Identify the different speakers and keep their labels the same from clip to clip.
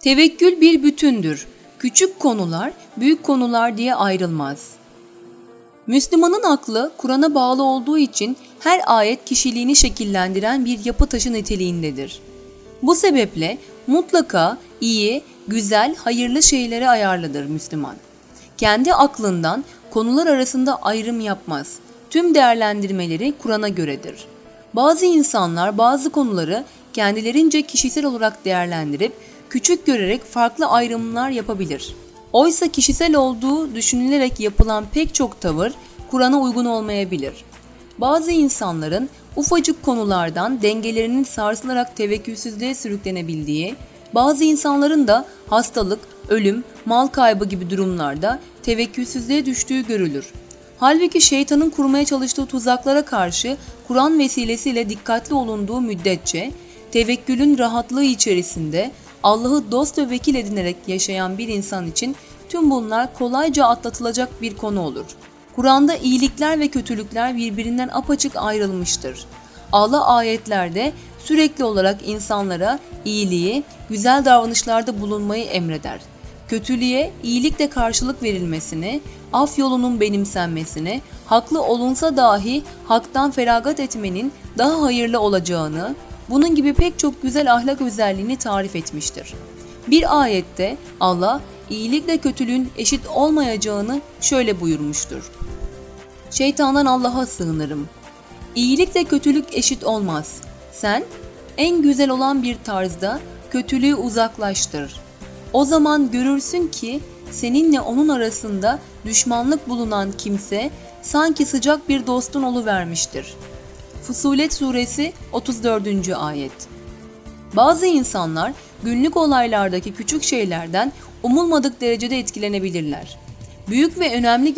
Speaker 1: Tevekkül bir bütündür. Küçük konular, büyük konular diye ayrılmaz. Müslümanın aklı Kur'an'a bağlı olduğu için her ayet kişiliğini şekillendiren bir yapı taşı niteliğindedir. Bu sebeple mutlaka iyi, güzel, hayırlı şeylere ayarlıdır Müslüman. Kendi aklından konular arasında ayrım yapmaz. Tüm değerlendirmeleri Kur'an'a göredir. Bazı insanlar bazı konuları kendilerince kişisel olarak değerlendirip küçük görerek farklı ayrımlar yapabilir. Oysa kişisel olduğu düşünülerek yapılan pek çok tavır Kur'an'a uygun olmayabilir. Bazı insanların ufacık konulardan dengelerinin sarsılarak tevekkülsüzlüğe sürüklenebildiği, bazı insanların da hastalık, ölüm, mal kaybı gibi durumlarda tevekkülsüzlüğe düştüğü görülür. Halbuki şeytanın kurmaya çalıştığı tuzaklara karşı Kur'an vesilesiyle dikkatli olunduğu müddetçe tevekkülün rahatlığı içerisinde Allah'ı dost ve vekil edinerek yaşayan bir insan için tüm bunlar kolayca atlatılacak bir konu olur. Kur'an'da iyilikler ve kötülükler birbirinden apaçık ayrılmıştır. Allah ayetlerde sürekli olarak insanlara iyiliği, güzel davranışlarda bulunmayı emreder. Kötülüğe iyilikle karşılık verilmesini, af yolunun benimsenmesini, haklı olunsa dahi haktan feragat etmenin daha hayırlı olacağını, bunun gibi pek çok güzel ahlak özelliğini tarif etmiştir. Bir ayette Allah iyilikle kötülüğün eşit olmayacağını şöyle buyurmuştur. Şeytandan Allah'a sığınırım. İyilikle kötülük eşit olmaz. Sen en güzel olan bir tarzda kötülüğü uzaklaştır. O zaman görürsün ki seninle onun arasında düşmanlık bulunan kimse sanki sıcak bir dostun oluvermiştir. Fussilet Suresi 34. Ayet. Bazı insanlar günlük olaylardaki küçük şeylerden umulmadık derecede etkilenebilirler. Büyük ve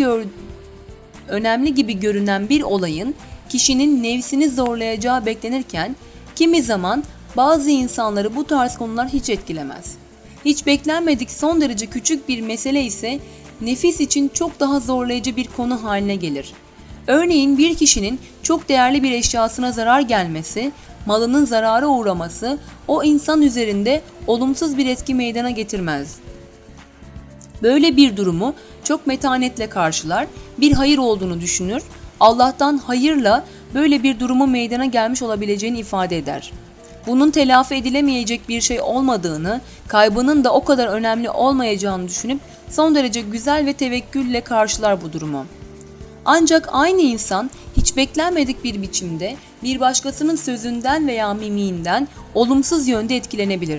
Speaker 1: önemli gibi görünen bir olayın kişinin nefsini zorlayacağı beklenirken kimi zaman bazı insanları bu tarz konular hiç etkilemez. Hiç beklenmedik son derece küçük bir mesele ise nefis için çok daha zorlayıcı bir konu haline gelir. Örneğin bir kişinin çok değerli bir eşyasına zarar gelmesi, malının zarara uğraması o insan üzerinde olumsuz bir etki meydana getirmez. Böyle bir durumu çok metanetle karşılar, bir hayır olduğunu düşünür, Allah'tan hayırla böyle bir durumun meydana gelmiş olabileceğini ifade eder. Bunun telafi edilemeyecek bir şey olmadığını, kaybının da o kadar önemli olmayacağını düşünüp son derece güzel ve tevekkülle karşılar bu durumu. Ancak aynı insan hiç beklenmedik bir biçimde bir başkasının sözünden veya mimiğinden olumsuz yönde etkilenebilir.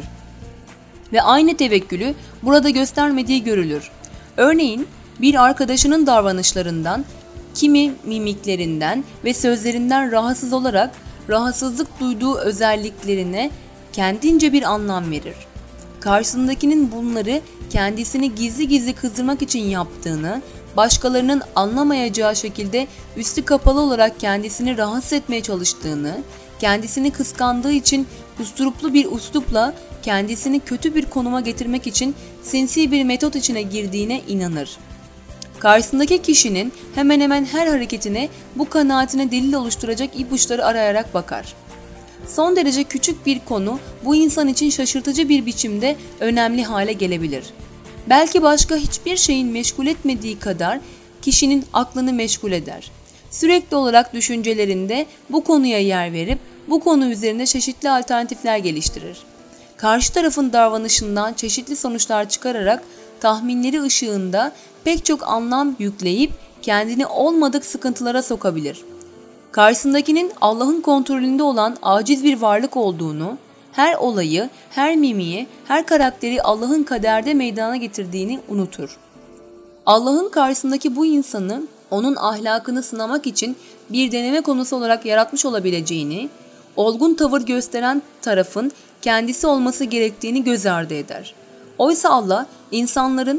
Speaker 1: Ve aynı tevekkülü burada göstermediği görülür. Örneğin bir arkadaşının davranışlarından, kimi mimiklerinden ve sözlerinden rahatsız olarak rahatsızlık duyduğu özelliklerine kendince bir anlam verir. Karşısındakinin bunları kendisini gizli gizli kızdırmak için yaptığını, başkalarının anlamayacağı şekilde üstü kapalı olarak kendisini rahatsız etmeye çalıştığını, kendisini kıskandığı için usturuplu bir üslupla kendisini kötü bir konuma getirmek için sinsi bir metot içine girdiğine inanır. Karşısındaki kişinin hemen hemen her hareketine bu kanaatine delil oluşturacak ipuçları arayarak bakar. Son derece küçük bir konu bu insan için şaşırtıcı bir biçimde önemli hale gelebilir. Belki başka hiçbir şeyin meşgul etmediği kadar kişinin aklını meşgul eder. Sürekli olarak düşüncelerinde bu konuya yer verip bu konu üzerinde çeşitli alternatifler geliştirir. Karşı tarafın davranışından çeşitli sonuçlar çıkararak tahminleri ışığında pek çok anlam yükleyip kendini olmadık sıkıntılara sokabilir. Karşısındakinin Allah'ın kontrolünde olan aciz bir varlık olduğunu, her olayı, her mimiği, her karakteri Allah'ın kaderde meydana getirdiğini unutur. Allah'ın karşısındaki bu insanı onun ahlakını sınamak için bir deneme konusu olarak yaratmış olabileceğini, olgun tavır gösteren tarafın kendisi olması gerektiğini göz ardı eder. Oysa Allah insanların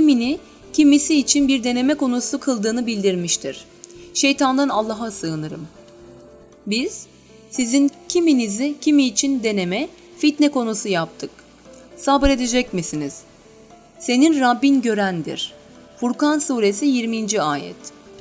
Speaker 1: kimisi için bir deneme konusu kıldığını bildirmiştir. Şeytandan Allah'a sığınırım. Biz sizin kiminizi kimi için deneme, fitne konusu yaptık. Sabredecek misiniz? Senin Rabbin görendir. Furkan Suresi 20. Ayet.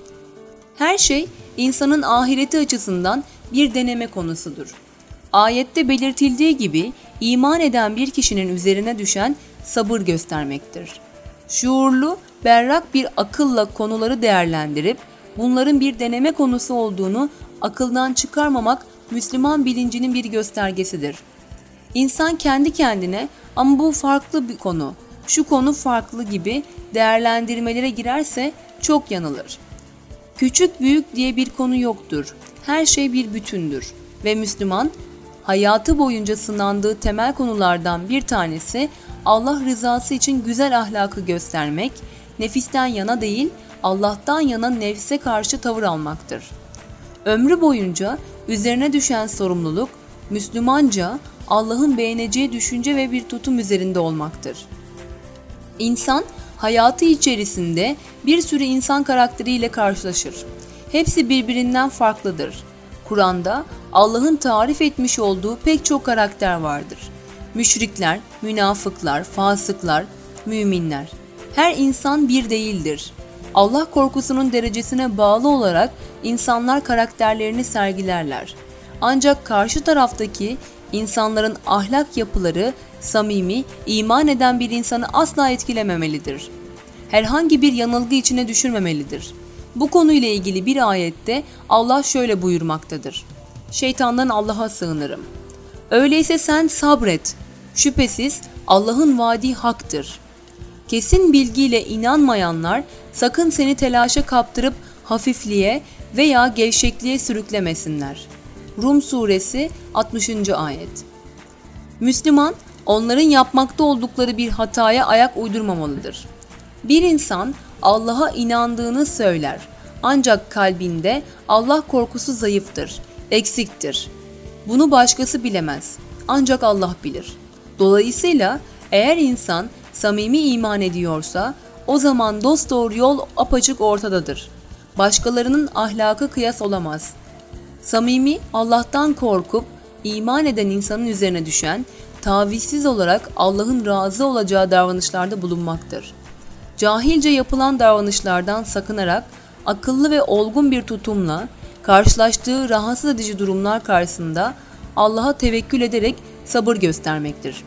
Speaker 1: Her şey insanın ahireti açısından bir deneme konusudur. Ayette belirtildiği gibi iman eden bir kişinin üzerine düşen sabır göstermektir. Şuurlu, berrak bir akılla konuları değerlendirip bunların bir deneme konusu olduğunu akıldan çıkarmamak Müslüman bilincinin bir göstergesidir. İnsan kendi kendine ama bu farklı bir konu, şu konu farklı gibi değerlendirmelere girerse çok yanılır. Küçük büyük diye bir konu yoktur. Her şey bir bütündür ve Müslüman hayatı boyunca sınandığı temel konulardan bir tanesi Allah rızası için güzel ahlakı göstermek, nefisten yana değil Allah'tan yana nefse karşı tavır almaktır. Ömrü boyunca üzerine düşen sorumluluk Müslümanca Allah'ın beğeneceği düşünce ve bir tutum üzerinde olmaktır. İnsan hayatı içerisinde bir sürü insan karakteriyle karşılaşır. Hepsi birbirinden farklıdır. Kur'an'da Allah'ın tarif etmiş olduğu pek çok karakter vardır. Müşrikler, münafıklar, fasıklar, müminler. Her insan bir değildir. Allah korkusunun derecesine bağlı olarak insanlar karakterlerini sergilerler. Ancak karşı taraftaki insanların ahlak yapıları samimi, iman eden bir insanı asla etkilememelidir. Herhangi bir yanılgı içine düşürmemelidir. Bu konuyla ilgili bir ayette Allah şöyle buyurmaktadır. Şeytandan Allah'a sığınırım. Öyleyse sen sabret. Şüphesiz Allah'ın vaadi haktır. Kesin bilgiyle inanmayanlar sakın seni telaşa kaptırıp hafifliğe veya gevşekliğe sürüklemesinler. Rum suresi 60. ayet. Müslüman, onların yapmakta oldukları bir hataya ayak uydurmamalıdır. Bir insan Allah'a inandığını söyler. Ancak kalbinde Allah korkusu zayıftır, eksiktir. Bunu başkası bilemez. Ancak Allah bilir. Dolayısıyla eğer insan samimi iman ediyorsa o zaman dosdoğru yol apaçık ortadadır. Başkalarının ahlakı kıyas olamaz. Samimi, Allah'tan korkup iman eden insanın üzerine düşen, tavizsiz olarak Allah'ın razı olacağı davranışlarda bulunmaktır. Cahilce yapılan davranışlardan sakınarak akıllı ve olgun bir tutumla karşılaştığı rahatsız edici durumlar karşısında Allah'a tevekkül ederek sabır göstermektir.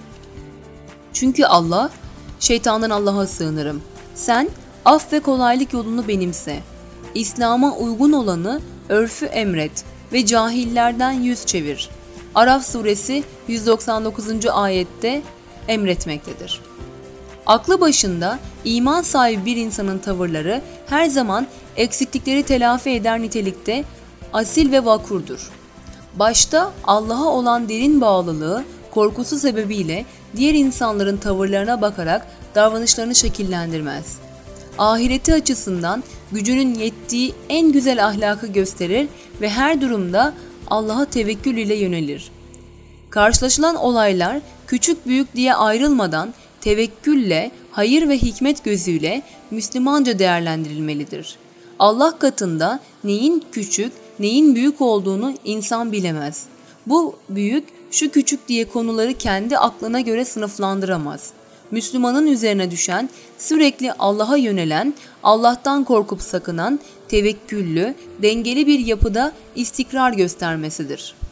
Speaker 1: Çünkü Allah, şeytandan Allah'a sığınırım. Sen af ve kolaylık yolunu benimse. İslam'a uygun olanı örfü emret ve cahillerden yüz çevir. Araf suresi 199. ayette emretmektedir. Aklı başında iman sahibi bir insanın tavırları her zaman eksiklikleri telafi eder nitelikte asil ve vakurdur. Başta Allah'a olan derin bağlılığı, korkusu sebebiyle diğer insanların tavırlarına bakarak davranışlarını şekillendirmez. Ahireti açısından gücünün yettiği en güzel ahlakı gösterir ve her durumda Allah'a tevekkül ile yönelir. Karşılaşılan olaylar küçük büyük diye ayrılmadan tevekkülle, hayır ve hikmet gözüyle Müslümanca değerlendirilmelidir. Allah katında neyin küçük, neyin büyük olduğunu insan bilemez. Bu büyük, şu küçük diye konuları kendi aklına göre sınıflandıramaz. Müslümanın üzerine düşen, sürekli Allah'a yönelen, Allah'tan korkup sakınan, tevekküllü, dengeli bir yapıda istikrar göstermesidir.